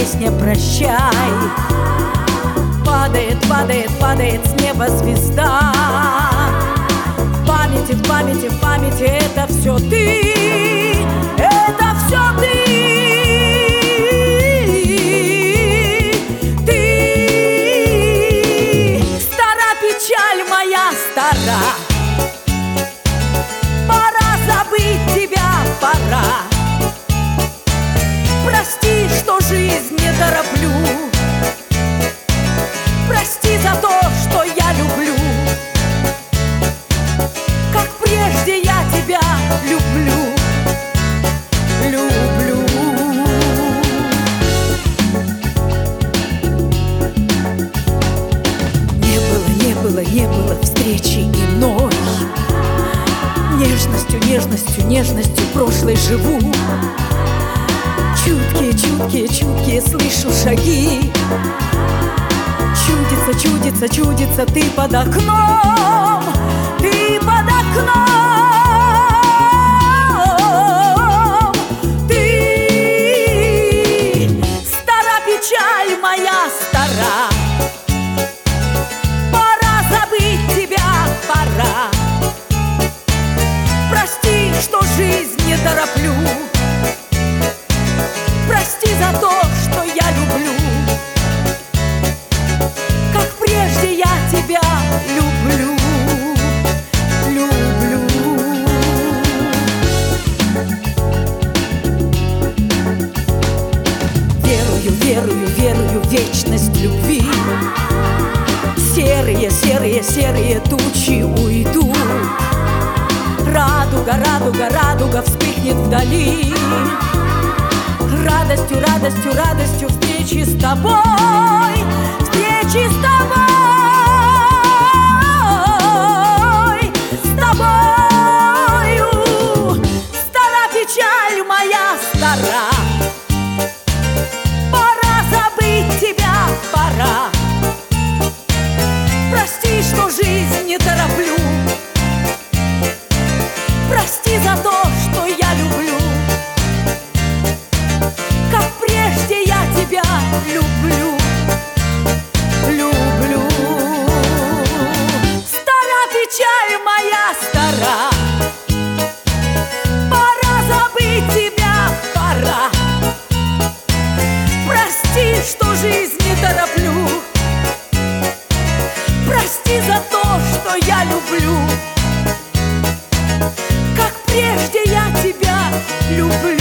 песня «Прощай». Падает, падает, падает с неба звезда. В памяти, в памяти, в памяти это все ты, это все ты. Ты, стара печаль моя, стара. Пора забыть тебя, пора. Прости, что жизнь не тороплю. Прости за то, что я люблю. Как прежде я тебя люблю. Люблю. Не было встречи иной. Нежностью, нежностью, нежностью прошлой живу. Чуткие, чуткие, чуткие слышу шаги. Чудится, чудится, чудится, ты под окном. Ты под окном. Ты, стара печаль моя, стара. Пора забыть тебя, пора. Прости, что жизнь не тороплю. Прости за то, что я люблю. Как прежде я тебя люблю. Люблю. Верую, верую, верую в вечность любви. Серые, серые, серые тучи уйдут. Радуга, радуга, радуга вспыхнет вдали. Радостью, радостью, радостью встречи с тобой. Встречи с тобой. С тобою. Стара печаль моя, стара. Пора забыть тебя, пора. Прости, что жизнь не тороплю. Прости за то, что я люблю. Как прежде я тебя люблю. Люблю. Стара печаль моя, стара. Пора забыть тебя, пора. Прости, что жизнь не тороплю. Прости за то, что я люблю. Как прежде я тебя люблю.